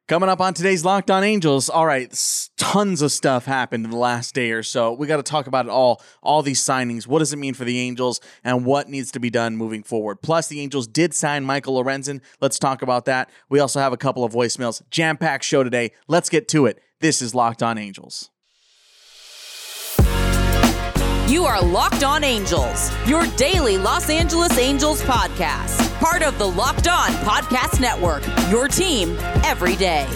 Coming up on today's Locked On Angels, all right, tons of stuff happened in the last day or so. We got to talk about it all these signings. What does it mean for the Angels and what needs to be done moving forward? Plus, the Angels did sign Michael Lorenzen. Let's talk about that. We also have a couple of voicemails. Jam-packed show today. Let's get to it. This is Locked On Angels. You are Locked On Angels, your daily Los Angeles Angels podcast. Part of the Locked On Podcast Network, your team every day.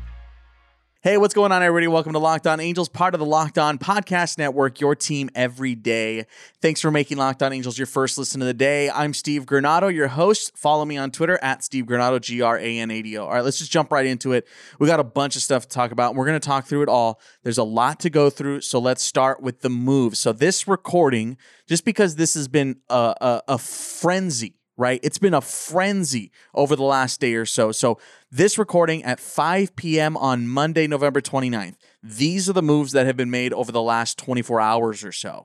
Hey, what's going on, everybody? Welcome to Locked On Angels, part of the Locked On Podcast Network, your team every day. Thanks for making Locked On Angels your first listen of the day. I'm Steve Granado, your host. Follow me on Twitter at Steve Granado, Granado. All right, let's just jump right into it. We got a bunch of stuff to talk about, and we're going to talk through it all. There's a lot to go through, so let's start with the moves. So this recording, just because this has been a frenzy, right? It's been a frenzy over the last day or so. So this recording at 5 p.m. on Monday, November 29th. These are the moves that have been made over the last 24 hours or so.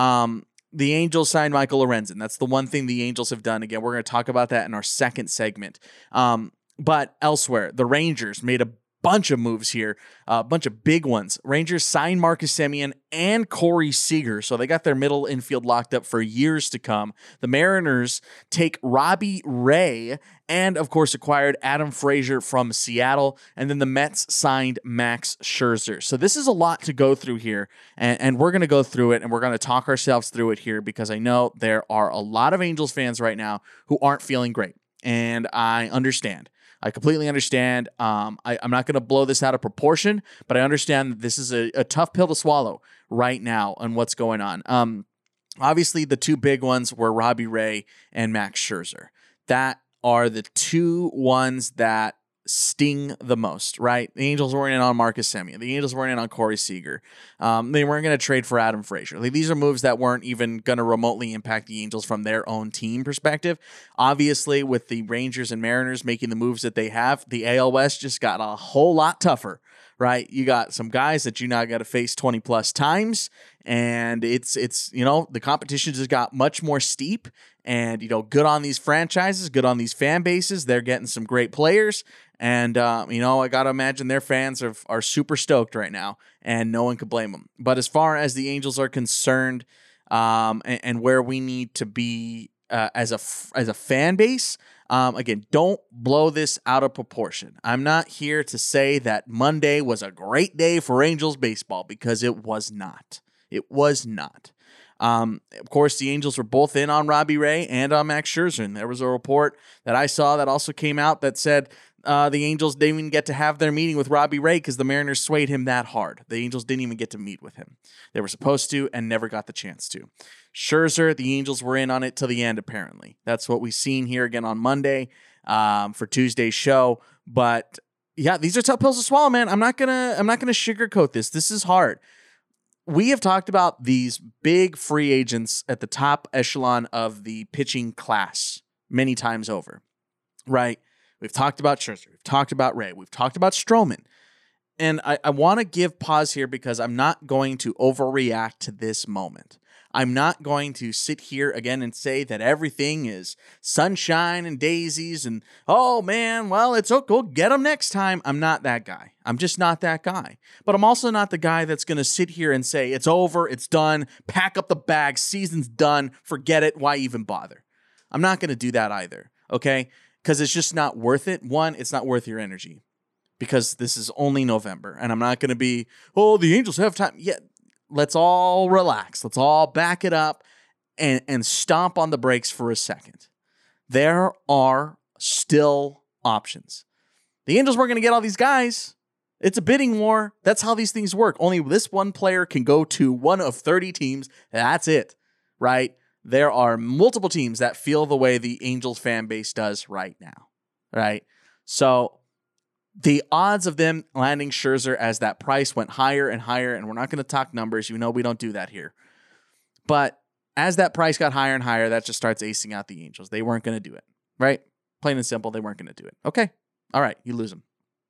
The Angels signed Michael Lorenzen. That's the one thing the Angels have done. Again, we're going to talk about that in our second segment. But elsewhere, the Rangers made a bunch of moves here, a bunch of big ones. Rangers signed Marcus Semien and Corey Seager, so they got their middle infield locked up for years to come. The Mariners take Robbie Ray and, of course, acquired Adam Frazier from Seattle, and then the Mets signed Max Scherzer. So this is a lot to go through here, and we're going to go through it, and we're going to talk ourselves through it here because I know there are a lot of Angels fans right now who aren't feeling great, and I understand. I completely understand. I'm not going to blow this out of proportion, but I understand that this is a tough pill to swallow right now on what's going on. Obviously, the two big ones were Robbie Ray and Max Scherzer. That are the two ones that sting the most, right? The Angels weren't in on Marcus Semien. The Angels weren't in on Corey Seager. They weren't going to trade for Adam Frazier. Like, these are moves that weren't even going to remotely impact the Angels from their own team perspective. Obviously, with the Rangers and Mariners making the moves that they have, the AL West just got a whole lot tougher, right? You got some guys that you now got to face 20 plus times, and it's the competition just got much more steep. And, good on these franchises, good on these fan bases. They're getting some great players. And, I got to imagine their fans are super stoked right now, and no one could blame them. But as far as the Angels are concerned, and where we need to be as a fan base, again, don't blow this out of proportion. I'm not here to say that Monday was a great day for Angels baseball, because it was not. It was not. Of course, the Angels were both in on Robbie Ray and on Max Scherzer. And there was a report that I saw that also came out that said the Angels didn't even get to have their meeting with Robbie Ray because the Mariners swayed him that hard. The Angels didn't even get to meet with him. They were supposed to and never got the chance to. Scherzer, the Angels were in on it till the end, apparently. That's what we've seen here again on Monday for Tuesday's show. But yeah, these are tough pills to swallow, man. I'm not gonna sugarcoat this. This is hard. We have talked about these big free agents at the top echelon of the pitching class many times over, right? We've talked about Scherzer. We've talked about Ray. We've talked about Stroman. And I want to give pause here because I'm not going to overreact to this moment. I'm not going to sit here again and say that everything is sunshine and daisies and, oh man, well, it's okay, we'll get them next time. I'm not that guy. I'm just not that guy. But I'm also not the guy that's going to sit here and say, it's over, it's done, pack up the bag, season's done, forget it, why even bother? I'm not going to do that either, okay? Because it's just not worth it. One, it's not worth your energy because this is only November, and I'm not going to be, oh, the Angels have time. Yeah. Let's all relax. Let's all back it up and stomp on the brakes for a second. There are still options. The Angels weren't going to get all these guys. It's a bidding war. That's how these things work. Only this one player can go to one of 30 teams. That's it, right? There are multiple teams that feel the way the Angels fan base does right now, right? So the odds of them landing Scherzer as that price went higher and higher, and we're not going to talk numbers. You know we don't do that here. But as that price got higher and higher, that just starts acing out the Angels. They weren't going to do it, right? Plain and simple, they weren't going to do it. Okay, all right, you lose them.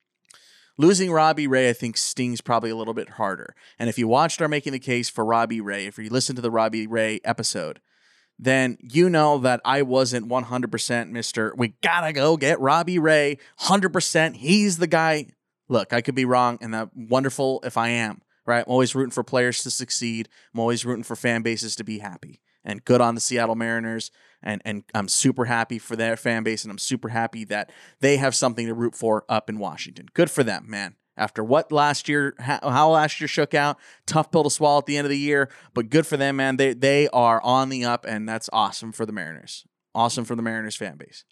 Losing Robbie Ray, I think, stings probably a little bit harder. And if you watched our Making the Case for Robbie Ray, if you listened to the Robbie Ray episode, then you know that I wasn't 100% Mr. We gotta go get Robbie Ray, 100%. He's the guy. Look, I could be wrong, and that's wonderful if I am, right? I'm always rooting for players to succeed. I'm always rooting for fan bases to be happy. And good on the Seattle Mariners, and I'm super happy for their fan base, and I'm super happy that they have something to root for up in Washington. Good for them, man. After what last year, how last year shook out, tough pill to swallow at the end of the year, but good for them, man. They are on the up, and that's awesome for the Mariners. Awesome for the Mariners fan base.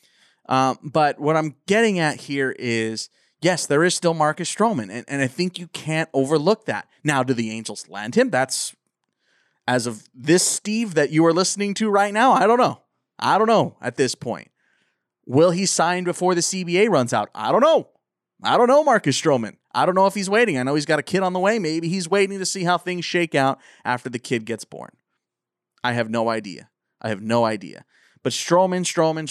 But what I'm getting at here is, yes, there is still Marcus Stroman, and I think you can't overlook that. Now, do the Angels land him? That's, as of this Steve that you are listening to right now, I don't know. I don't know at this point. Will he sign before the CBA runs out? I don't know. I don't know Marcus Stroman. I don't know if he's waiting. I know he's got a kid on the way. Maybe he's waiting to see how things shake out after the kid gets born. I have no idea. But Stroman,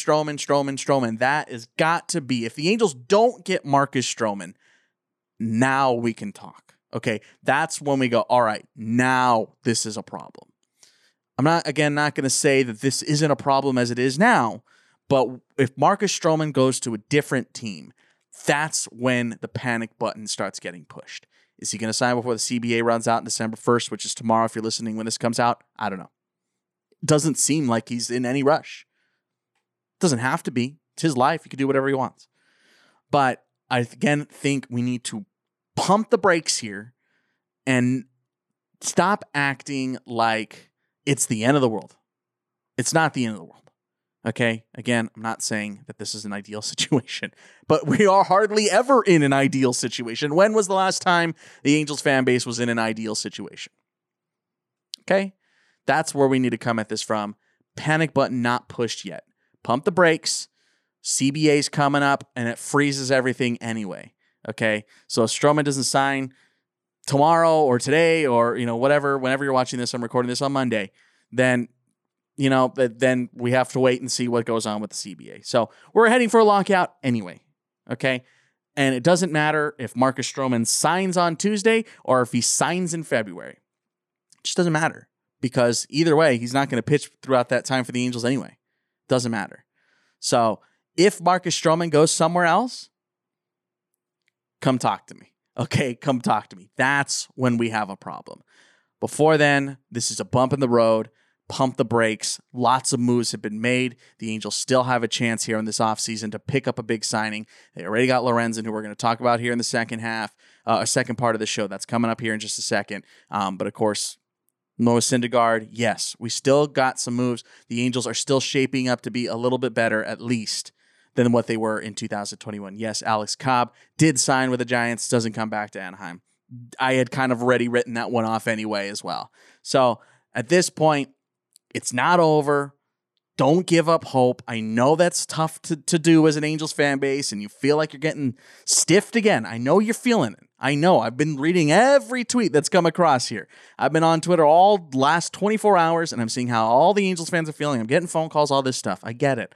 that has got to be. If the Angels don't get Marcus Stroman, now we can talk. Okay, that's when we go, all right, now this is a problem. I'm not going to say that this isn't a problem as it is now, but if Marcus Stroman goes to a different team, that's when the panic button starts getting pushed. Is he going to sign before the CBA runs out on December 1st, which is tomorrow if you're listening when this comes out? I don't know. Doesn't seem like he's in any rush. Doesn't have to be. It's his life. He can do whatever he wants. But I again think we need to pump the brakes here and stop acting like it's the end of the world. It's not the end of the world. Okay? Again, I'm not saying that this is an ideal situation, but we are hardly ever in an ideal situation. When was the last time the Angels fan base was in an ideal situation? Okay? That's where we need to come at this from. Panic button not pushed yet. Pump the brakes. CBA's coming up, and it freezes everything anyway. Okay? So if Stroman doesn't sign tomorrow or today or, whatever, whenever you're watching this, I'm recording this on Monday, then then we have to wait and see what goes on with the CBA. So we're heading for a lockout anyway, okay? And it doesn't matter if Marcus Stroman signs on Tuesday or if he signs in February. It just doesn't matter because either way, he's not going to pitch throughout that time for the Angels anyway. Doesn't matter. So if Marcus Stroman goes somewhere else, come talk to me. Okay, come talk to me. That's when we have a problem. Before then, this is a bump in the road. Pump the brakes. Lots of moves have been made. The Angels still have a chance here in this offseason to pick up a big signing. They already got Lorenzen, who we're going to talk about here in the second part of the show. That's coming up here in just a second. But of course, Noah Syndergaard, yes, we still got some moves. The Angels are still shaping up to be a little bit better, at least, than what they were in 2021. Yes, Alex Cobb did sign with the Giants, doesn't come back to Anaheim. I had kind of already written that one off anyway as well. So at this point, it's not over. Don't give up hope. I know that's tough to do as an Angels fan base, and you feel like you're getting stiffed again. I know you're feeling it. I know. I've been reading every tweet that's come across here. I've been on Twitter all last 24 hours, and I'm seeing how all the Angels fans are feeling. I'm getting phone calls, all this stuff. I get it.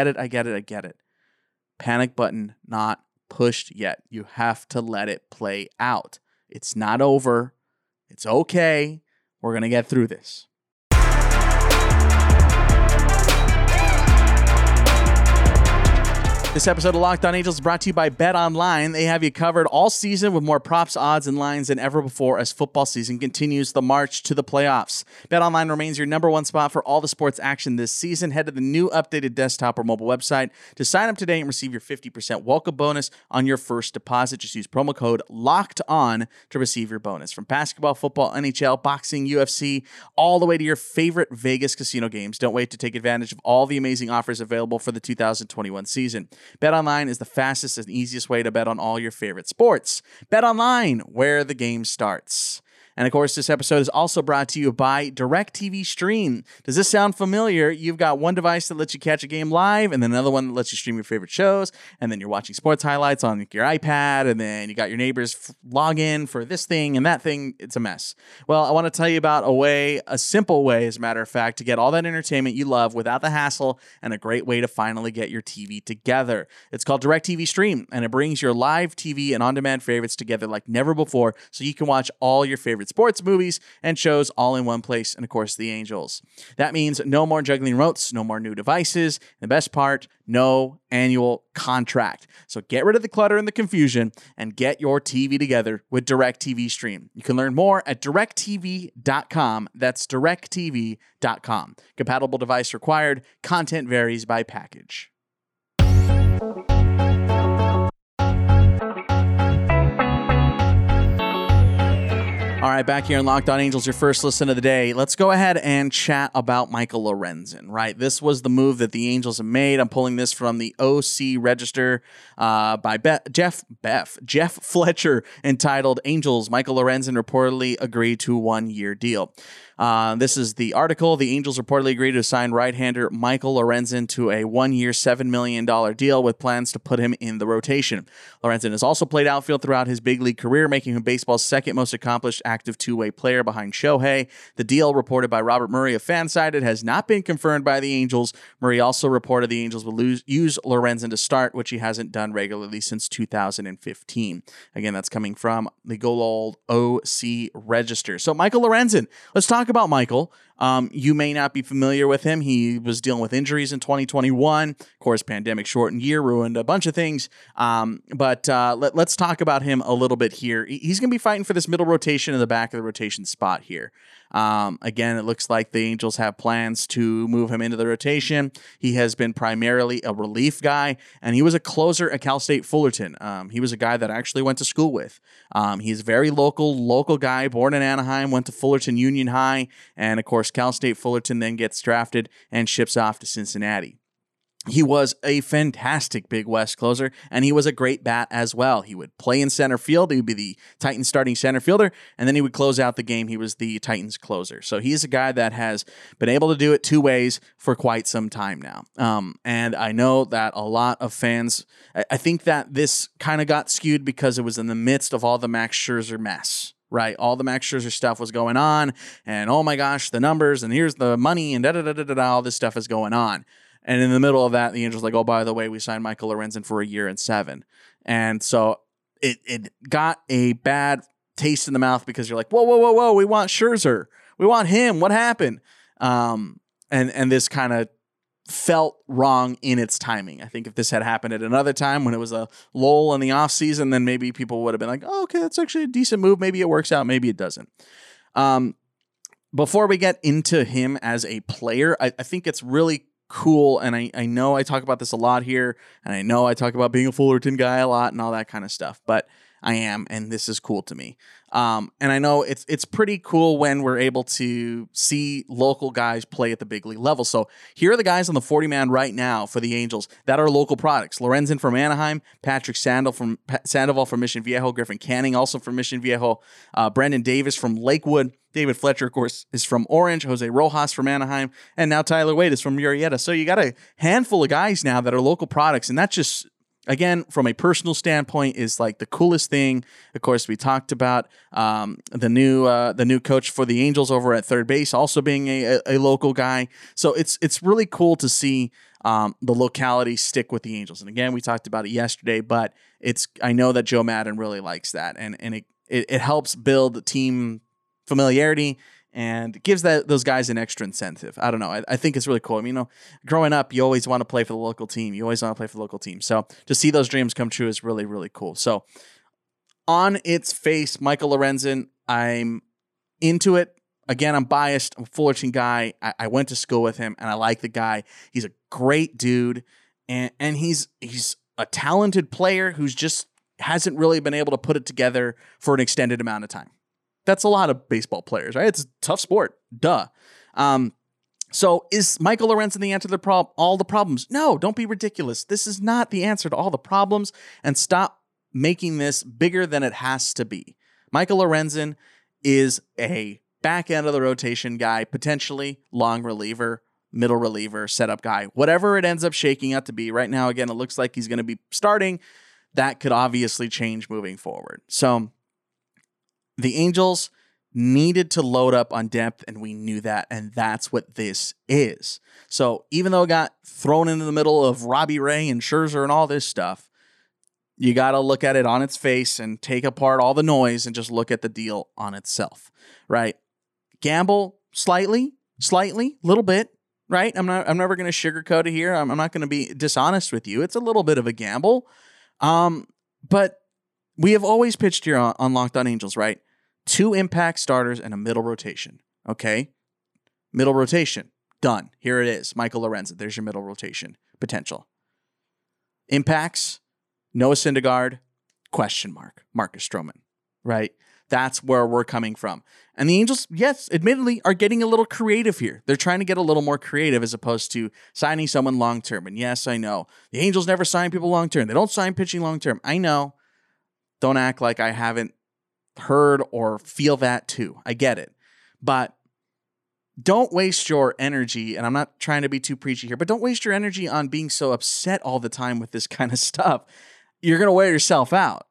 Panic button not pushed yet. You have to let it play out. It's not over. It's okay. We're going to get through this. This episode of Locked On Angels is brought to you by BetOnline. They have you covered all season with more props, odds, and lines than ever before as football season continues the march to the playoffs. BetOnline remains your number one spot for all the sports action this season. Head to the new updated desktop or mobile website to sign up today and receive your 50% welcome bonus on your first deposit. Just use promo code LOCKEDON to receive your bonus. From basketball, football, NHL, boxing, UFC, all the way to your favorite Vegas casino games. Don't wait to take advantage of all the amazing offers available for the 2021 season. BetOnline is the fastest and easiest way to bet on all your favorite sports. BetOnline, where the game starts. And of course, this episode is also brought to you by DirecTV Stream. Does this sound familiar? You've got one device that lets you catch a game live, and then another one that lets you stream your favorite shows, and then you're watching sports highlights on your iPad, and then you got your neighbors log in for this thing and that thing. It's a mess. Well, I want to tell you about a simple way, as a matter of fact, to get all that entertainment you love without the hassle, and a great way to finally get your TV together. It's called DirecTV Stream, and it brings your live TV and on-demand favorites together like never before, so you can watch all your favorite favorite sports, movies, and shows all in one place, and of course, the Angels. That means no more juggling remotes, no more new devices, and the best part, no annual contract. So get rid of the clutter and the confusion and get your TV together with DirecTV Stream. You can learn more at directtv.com. That's directtv.com. Compatible device required. Content varies by package. All right, back here on Locked On Angels, your first listen of the day. Let's go ahead and chat about Michael Lorenzen, right? This was the move that the Angels have made. I'm pulling this from the OC Register by Jeff Fletcher, entitled Angels, Michael Lorenzen reportedly agreed to 1-year deal. This is the article. The Angels reportedly agreed to sign right-hander Michael Lorenzen to a 1-year, $7 million deal with plans to put him in the rotation. Lorenzen has also played outfield throughout his big league career, making him baseball's second most accomplished active two-way player behind Shohei. The deal, reported by Robert Murray of Fansided, has not been confirmed by the Angels. Murray also reported the Angels will use Lorenzen to start, which he hasn't done regularly since 2015. Again, that's coming from the good old OC Register. So Michael Lorenzen, let's talk about Michael. You may not be familiar with him. He was dealing with injuries in 2021. Of course, pandemic shortened year ruined a bunch of things. But let's talk about him a little bit here. He's going to be fighting for this middle rotation in the back of the rotation spot here. Again, it looks like the Angels have plans to move him into the rotation. He has been primarily a relief guy, and he was a closer at Cal State Fullerton. He was a guy that I actually went to school with. He's a very local guy, born in Anaheim, went to Fullerton Union High, and of course, Cal State Fullerton then gets drafted and ships off to Cincinnati. He was a fantastic Big West closer, and he was a great bat as well. He would play in center field. He would be the Titans starting center fielder, and then he would close out the game. He was the Titans closer. So he's a guy that has been able to do it two ways for quite some time now. And I know that a lot of fans, I think that this kind of got skewed because it was in the midst of all the Max Scherzer mess. Right, all the Max Scherzer stuff was going on, and oh my gosh, the numbers, and here's the money, and all this stuff is going on. And in the middle of that, the Angels like, oh, by the way, we signed Michael Lorenzen for 1 year and 7. And so it got a bad taste in the mouth because you're like, whoa, we want Scherzer. We want him. What happened? And this kind of felt wrong in its timing. I think if this had happened at another time when it was a lull in the offseason, then maybe people would have been like, oh, okay, that's actually a decent move. Maybe it works out. Maybe it doesn't. Before we get into him as a player, I think it's really cool, and I know I talk about this a lot here, and I know I talk about being a Fullerton guy a lot and all that kind of stuff, but I am, and this is cool to me. And I know it's pretty cool when we're able to see local guys play at the big league level. So here are the guys on the 40-man right now for the Angels that are local products. Lorenzen from Anaheim, Patrick Sandoval from Mission Viejo, Griffin Canning also from Mission Viejo, Brendan Davis from Lakewood, David Fletcher, of course, is from Orange, Jose Rojas from Anaheim, and now Tyler Wade is from Murrieta. So you got a handful of guys now that are local products, and that just, again, from a personal standpoint, is like the coolest thing. Of course, we talked about the new coach for the Angels over at third base also being a local guy. So it's really cool to see the locality stick with the Angels. And again, we talked about it yesterday, but I know that Joe Maddon really likes that, and it helps build team familiarity and gives those guys an extra incentive. I don't know. I think it's really cool. I mean, growing up, you always want to play for the local team. So to see those dreams come true is really, really cool. So on its face, Michael Lorenzen, I'm into it. Again, I'm biased. I'm a Fullerton guy. I went to school with him, and I like the guy. He's a great dude, and he's a talented player who's just hasn't really been able to put it together for an extended amount of time. That's a lot of baseball players, right? It's a tough sport. Duh. So is Michael Lorenzen the answer to all the problems? No, don't be ridiculous. This is not the answer to all the problems, and stop making this bigger than it has to be. Michael Lorenzen is a back end of the rotation guy, potentially long reliever, middle reliever, setup guy, whatever it ends up shaking out to be. Right now, again, it looks like he's going to be starting. That could obviously change moving forward. So the Angels needed to load up on depth, and we knew that, and that's what this is. So even though it got thrown into the middle of Robbie Ray and Scherzer and all this stuff, You got to look at it on its face and take apart all the noise and just look at the deal on itself, right? Gamble slightly, little bit, right? I'm never going to sugarcoat it here. I'm not going to be dishonest with you. It's a little bit of a gamble. But we have always pitched here on Locked On Angels, right? 2 impact starters and a middle rotation. Okay. Middle rotation. Done. Here it is. Michael Lorenzen. There's your middle rotation potential. Impacts. Noah Syndergaard, question mark, Marcus Stroman, right? That's where we're coming from. And the Angels, yes, admittedly, are getting a little creative here. They're trying to get a little more creative as opposed to signing someone long-term. And yes, I know. The Angels never sign people long-term. They don't sign pitching long-term. I know. Don't act like I haven't heard or feel that too. I get it. But don't waste your energy, and I'm not trying to be too preachy here, but don't waste your energy on being so upset all the time with this kind of stuff. You're going to wear yourself out.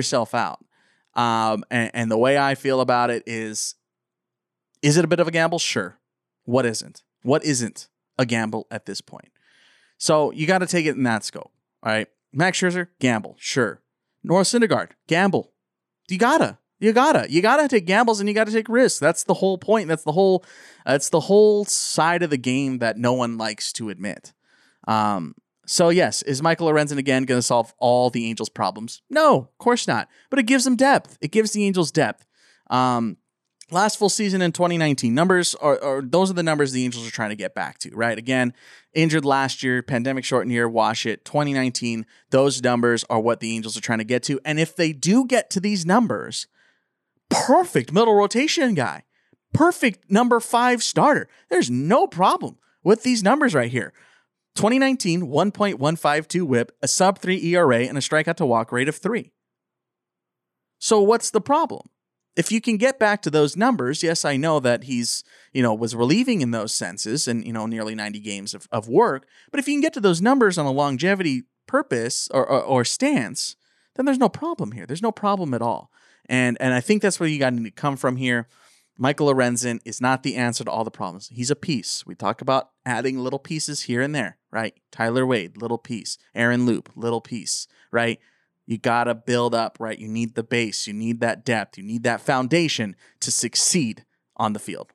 And the way I feel about it is it a bit of a gamble? Sure. What isn't? What isn't a gamble at this point? So you got to take it in that scope. All right. Max Scherzer, gamble. Sure. Noah Syndergaard, gamble. You gotta take gambles and you got to take risks. That's the whole point. That's the whole side of the game that no one likes to admit. So yes, is Michael Lorenzen again going to solve all the Angels' problems? No, of course not. But it gives them depth. It gives the Angels depth. Last full season in 2019 numbers are those are the numbers the Angels are trying to get back to, right? Again, injured last year, pandemic shortened year, wash it. 2019, those numbers are what the Angels are trying to get to. And if they do get to these numbers, perfect middle rotation guy, perfect number 5 starter. There's no problem with these numbers right here. 2019, 1.152 whip, a sub-3 ERA, and a strikeout to walk rate of 3. So what's the problem? If you can get back to those numbers, yes, I know that he's, was relieving in those senses and, nearly 90 games of work. But if you can get to those numbers on a longevity purpose or stance, then there's no problem here. There's no problem at all. And I think that's where you got to come from here. Michael Lorenzen is not the answer to all the problems. He's a piece. We talk about adding little pieces here and there, right? Tyler Wade, little piece. Aaron Loop, little piece, right? You got to build up, right? You need the base. You need that depth. You need that foundation to succeed on the field.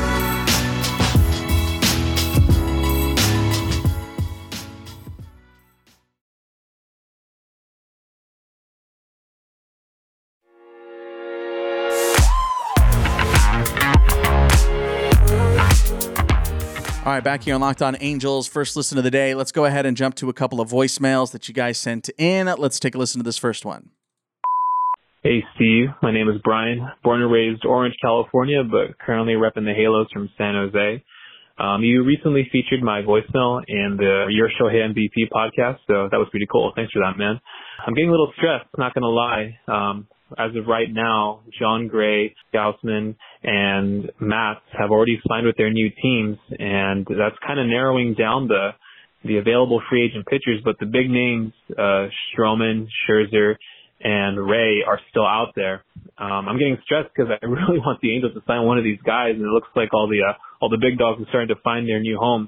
All right, back here on Locked On Angels, first listen of the day. Let's go ahead and jump to a couple of voicemails that you guys sent in. Let's take a listen to this first one. Hey, Steve. My name is Brian. Born and raised Orange, California, but currently repping the Halos from San Jose. You recently featured my voicemail in the Your Show Hey MVP podcast, so that was pretty cool. Thanks for that, man. I'm getting a little stressed, not going to lie. As of right now, John Gray, Gausman, and Matz have already signed with their new teams, and that's kind of narrowing down the available free agent pitchers. But the big names, Stroman, Scherzer, and Ray, are still out there. I'm getting stressed because I really want the Angels to sign one of these guys, and it looks like all the big dogs are starting to find their new homes.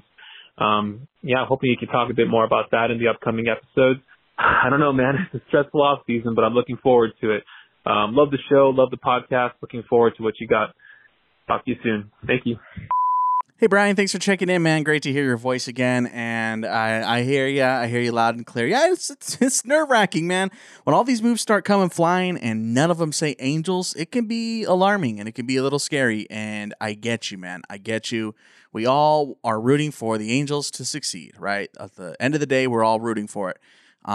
Hoping you can talk a bit more about that in the upcoming episodes. I don't know, man. It's a stressful off season, but I'm looking forward to it. Love the show, love the podcast. Looking forward to what you got. Talk to you soon. Thank you. Hey, Brian, thanks for checking in, man. Great to hear your voice again. And I hear you. I hear you loud and clear. Yeah, it's nerve-wracking, man. When all these moves start coming flying and none of them say Angels, it can be alarming and it can be a little scary. And I get you, man. I get you. We all are rooting for the Angels to succeed, right? At the end of the day, we're all rooting for it.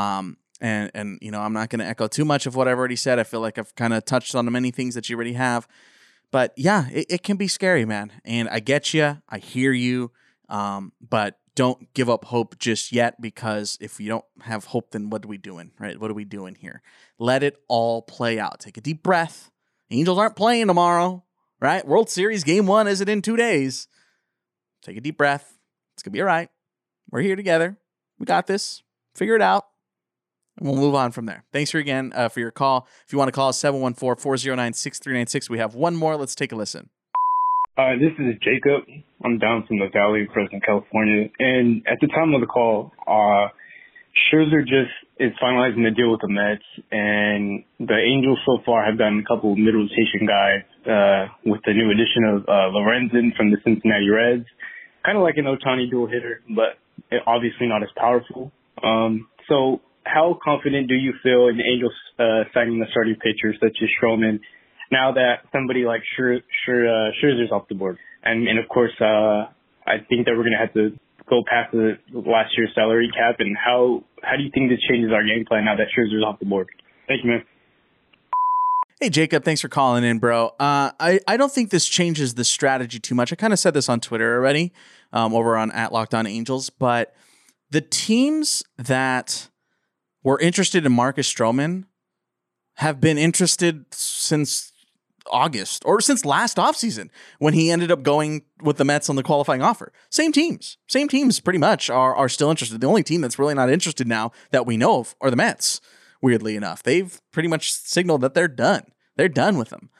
And I'm not going to echo too much of what I've already said. I feel like I've kind of touched on many things that you already have. But yeah, it can be scary, man. And I get you. I hear you. But don't give up hope just yet, because if you don't have hope, then what are we doing, right? What are we doing here? Let it all play out. Take a deep breath. Angels aren't playing tomorrow, right? World Series Game 1 isn't in 2 days. Take a deep breath. It's going to be all right. We're here together. We got this. Figure it out. And we'll move on from there. Thanks for your call. If you want to call us, 714-409-6396. We have one more. Let's take a listen. This is Jacob. I'm down from the Valley, Fresno, California. And at the time of the call, Scherzer just is finalizing the deal with the Mets, and the Angels so far have gotten a couple of mid-rotation guys with the new addition of Lorenzen from the Cincinnati Reds. Kind of like an Ohtani dual hitter, but obviously not as powerful. So how confident do you feel in the Angels signing the starting pitchers such as Stroman now that somebody like Scherzer's off the board? And of course, I think that we're going to have to go past the last year's salary cap. And how do you think this changes our game plan now that Scherzer's off the board? Thank you, man. Hey, Jacob, thanks for calling in, bro. I don't think this changes the strategy too much. I kind of said this on Twitter already, over on @LockedOnAngels, but the teams that were interested in Marcus Stroman have been interested since August or since last offseason when he ended up going with the Mets on the qualifying offer. Same teams pretty much are still interested. The only team that's really not interested now that we know of are the Mets. Weirdly enough, they've pretty much signaled that they're done. They're done with them.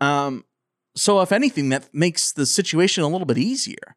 So if anything, that makes the situation a little bit easier.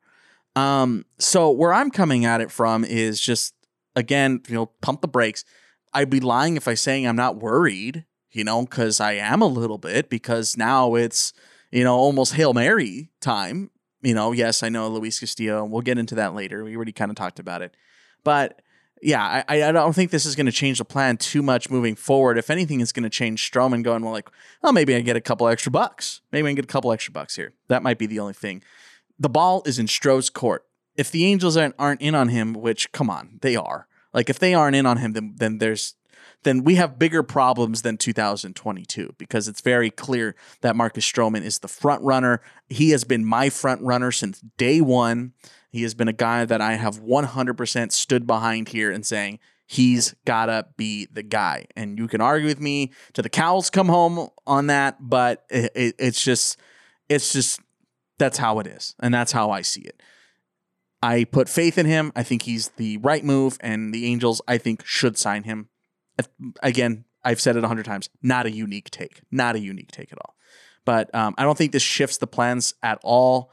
So where I'm coming at it from is just, again, pump the brakes. I'd be lying if I saying I'm not worried, because I am a little bit, because now it's, almost Hail Mary time. Yes, I know Luis Castillo. We'll get into that later. We already kind of talked about it. But yeah, I don't think this is going to change the plan too much moving forward. If anything, it's going to change Stroman going, maybe I get a couple extra bucks. Maybe I can get a couple extra bucks here. That might be the only thing. The ball is in Stroh's court. If the Angels aren't in on him, which, come on, they are. If they aren't in on him, then we have bigger problems than 2022, because it's very clear that Marcus Stroman is the front runner. He has been my front runner since day one. He has been a guy that I have 100% stood behind here and saying he's gotta be the guy. And you can argue with me till the cows come home on that, but it's just that's how it is, and that's how I see it. I put faith in him. I think he's the right move, and the Angels, I think, should sign him. Again, I've said it 100 times. Not a unique take at all. But I don't think this shifts the plans at all.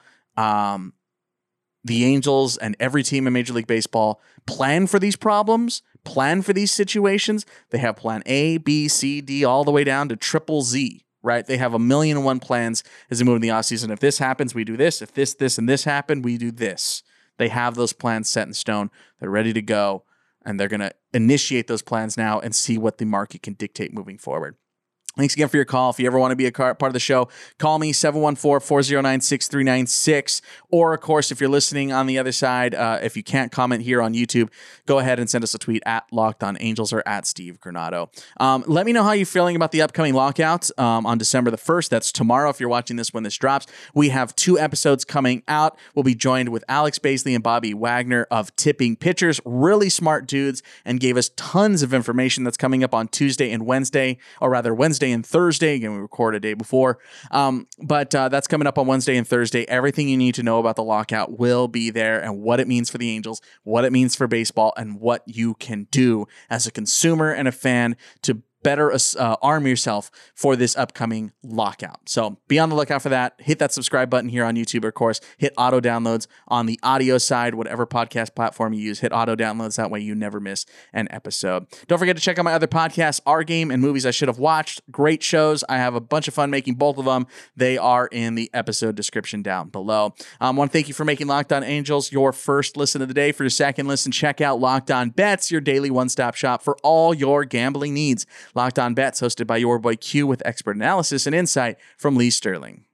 The Angels and every team in Major League Baseball plan for these problems, plan for these situations. They have plan A, B, C, D, all the way down to triple Z, right? They have 1,000,001 plans as they move in the offseason. If this happens, we do this. If this, and this happen, we do this. They have those plans set in stone. They're ready to go, and they're going to initiate those plans now and see what the market can dictate moving forward. Thanks again for your call. If you ever want to be a part of the show, call me 714-409-6396. Or, of course, if you're listening on the other side, if you can't comment here on YouTube, go ahead and send us a tweet @LockedOnAngels or @SteveGranado. Let me know how you're feeling about the upcoming lockout on December the 1st. That's tomorrow if you're watching this when this drops. We have 2 episodes coming out. We'll be joined with Alex Baisley and Bobby Wagner of Tipping Pitchers. Really smart dudes, and gave us tons of information that's coming up on Tuesday and Wednesday, or rather Wednesday and Thursday. Again, we record a day before. But that's coming up on Wednesday and Thursday. Everything you need to know about the lockout will be there, and what it means for the Angels, what it means for baseball, and what you can do as a consumer and a fan to better arm yourself for this upcoming lockout. So be on the lookout for that. Hit that subscribe button here on YouTube, of course. Hit auto downloads on the audio side, whatever podcast platform you use. Hit auto downloads. That way you never miss an episode. Don't forget to check out my other podcasts, Our Game and Movies I Should Have Watched. Great shows. I have a bunch of fun making both of them. They are in the episode description down below. I want to thank you for making Locked On Angels your first listen of the day. For your second listen, check out Locked On Bets, your daily one-stop shop for all your gambling needs. Locked On Bets, hosted by your boy Q, with expert analysis and insight from Lee Sterling.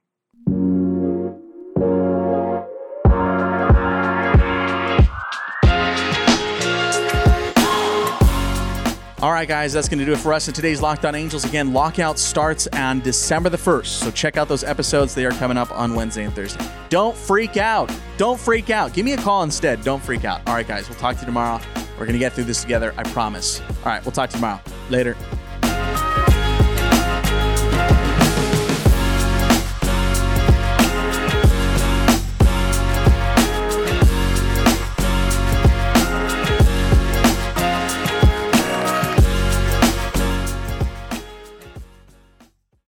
All right, guys, that's going to do it for us in today's Locked On Angels. Again, lockout starts on December the 1st, so check out those episodes. They are coming up on Wednesday and Thursday. Don't freak out. Don't freak out. Give me a call instead. Don't freak out. All right, guys, we'll talk to you tomorrow. We're going to get through this together, I promise. All right, we'll talk to you tomorrow. Later.